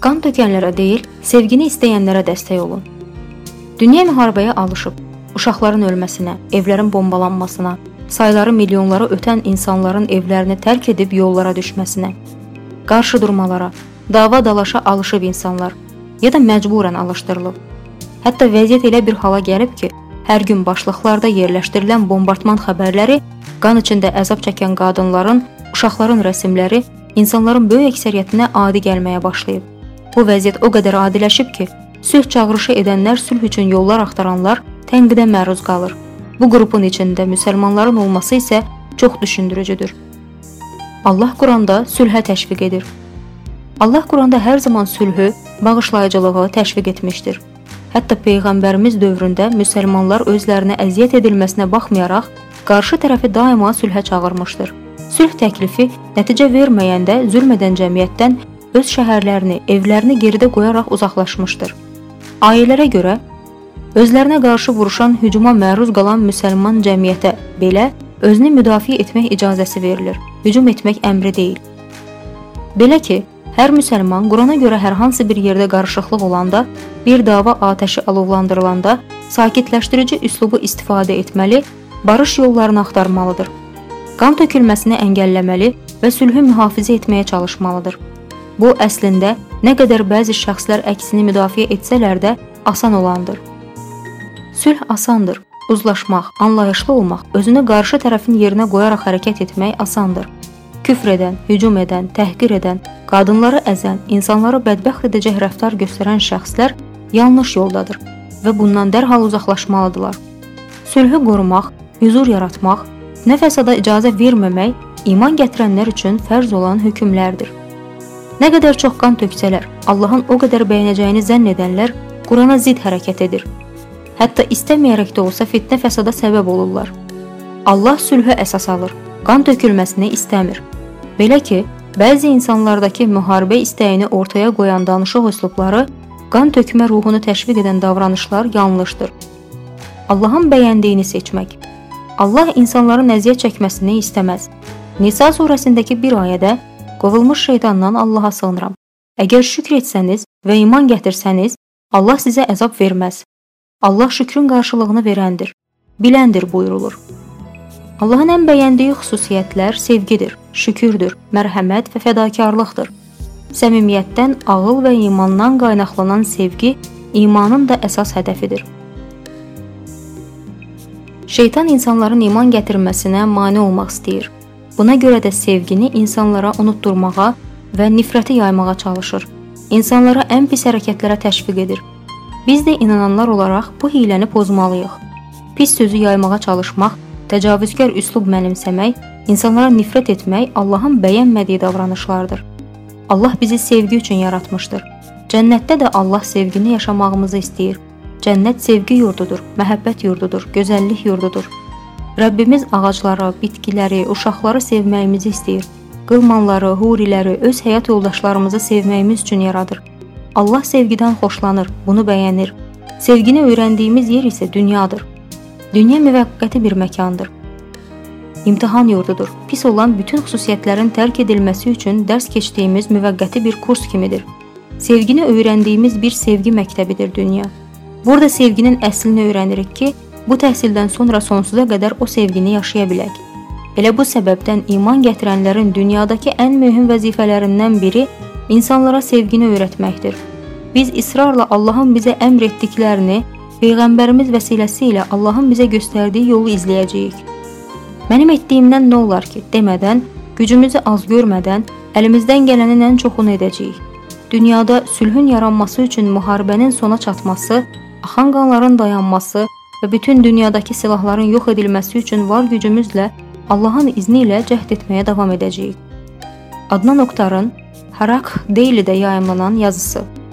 Qan tökənlərə deyil, sevgini istəyənlərə dəstək olun. Dünya müharibəyə alışıb, uşaqların ölməsinə, evlərin bombalanmasına, sayları milyonlara ötən insanların evlərini tərk edib yollara düşməsinə, qarşı durmalara, dava-dalaşa alışıb insanlar ya da məcburən alışdırılıb. Hətta vəziyyət elə bir hala gəlib ki, hər gün başlıqlarda yerləşdirilən bombardman xəbərləri, qan içində əzab çəkən qadınların, uşaqların rəsmləri insanların böyük əksəriyyətinə adi gəlməyə başlayıb. Bu vəziyyət o qədər adiləşib ki, sülh çağırışı edənlər, sülh üçün yollar axtaranlar tənqidə məruz qalır. Bu qrupun içində müsəlmanların olması isə çox düşündürücüdür. Allah Quranda sülhə təşviq edir. Allah Quranda hər zaman sülhü, bağışlayıcılığı təşviq etmişdir. Hətta Peyğəmbərimiz dövründə müsəlmanlar özlərinə əziyyət edilməsinə baxmayaraq, qarşı tərəfi daima sülhə çağırmışdır. Sülh təklifi nəticə verməyəndə zülm edən cəmiyyətdən öz şəhərlərini, evlərini geridə qoyaraq uzaqlaşmışdır. Ayələrə görə, özlərinə qarşı vuruşan, hücuma məruz qalan müsəlman cəmiyyətə belə özünü müdafiə etmək icazəsi verilir, hücum etmək əmri deyil. Belə ki, hər müsəlman Qurana görə hər hansı bir yerdə qarışıqlıq olanda, bir dava atəşi alovlandırılanda sakitləşdirici üslubu istifadə etməli, barış yollarını axtarmalıdır. Qan tökülməsini əngəlləməli və sülhü mühafizə etməyə çalışmalıdır. Bu, əslində, nə qədər bəzi şəxslər əksini müdafiə etsələr də asan olandır. Sülh asandır. Uzlaşmaq, anlayışlı olmaq, özünü qarşı tərəfin yerinə qoyaraq hərəkət etmək asandır. Küfr edən, hücum edən, təhqir edən, qadınları əzən, insanları bədbəxt edəcək rəftar göstərən şəxslər yanlış yoldadır və bundan dərhal uzaqlaşmalıdırlar. Sülhü qorumaq, huzur yaratmaq, nə fəsada icazə verməmək iman gətirənlər üçün fərz olan hökmlərdir. Nə qədər çox qan töksələr, Allahın o qədər bəyənəcəyini zənn edənlər Qurana zid hərəkət edir. Hətta istəməyərək də olsa fitnə fəsada səbəb olurlar. Allah sülhə əsas alır, qan tökülməsini istəmir. Belə ki, bəzi insanlardakı müharibə istəyini ortaya qoyan danışıq üslubları, qan tökmə ruhunu təşviq edən davranışlar yanlışdır. Allahın bəyəndiyini seçmək. Allah insanların əziyyət çəkməsini istəməz. Nisa surəsindəki bir ayədə, qovulmuş şeytandan Allaha sığınıram. Əgər şükr etsəniz və iman gətirsəniz, Allah sizə əzab verməz. Allah şükrün qarşılığını verəndir, biləndir buyurulur. Allahın ən bəyəndiyi xüsusiyyətlər sevgidir, şükürdür, mərhəmət və fədakarlıqdır. Səmimiyyətdən, ağıl və imandan qaynaqlanan sevgi imanın da əsas hədəfidir. Şeytan insanların iman gətirməsinə mane olmaq istəyir. Buna görə də sevgini insanlara unutturmağa və nifrəti yaymağa çalışır. İnsanlara ən pis hərəkətlərə təşviq edir. Biz də inananlar olaraq bu hiləni pozmalıyıq. Pis sözü yaymağa çalışmaq, təcavüzkar üslub mənimsəmək, insanlara nifrət etmək Allahın bəyənmədiyi davranışlardır. Allah bizi sevgi üçün yaratmışdır. Cənnətdə də Allah sevgini yaşamağımızı istəyir. Cənnət sevgi yurdudur, məhəbbət yurdudur, gözəllik yurdudur. Rəbbimiz ağacları, bitkiləri, uşaqları sevməyimizi istəyir. Qılmanları, huriləri, öz həyat yoldaşlarımızı sevməyimiz üçün yaradır. Allah sevgidən xoşlanır, bunu bəyənir. Sevgini öyrəndiyimiz yer isə dünyadır. Dünya müvəqqəti bir məkandır. İmtihan yurdudur. Pis olan bütün xüsusiyyətlərin tərk edilməsi üçün dərs keçdiyimiz müvəqqəti bir kurs kimidir. Sevgini öyrəndiyimiz bir sevgi məktəbidir dünya. Burada sevginin əslini öyrənirik ki, bu təhsildən sonra sonsuza qədər o sevgini yaşaya bilək. Elə bu səbəbdən iman gətirənlərin dünyadakı ən mühüm vəzifələrindən biri insanlara sevgini öyrətməkdir. Biz israrla Allahın bizə əmr etdiklərini, Peyğəmbərimiz vəsiləsi Allahın bizə göstərdiyi yolu izləyəcəyik. Mənim etdiyimdən nə olar ki, demədən, gücümüzü az görmədən, əlimizdən gələnin ən çoxunu edəcəyik. Dünyada sülhün yaranması üçün müharibənin sona çatması, axan qanların dayanması və bütün dünyadakı silahların yox edilməsi üçün var gücümüzlə Allahın izni ilə cəhd etməyə davam edəcəyik. Adnan Oktar'ın Harak Daily'də yayımlanan yazısı.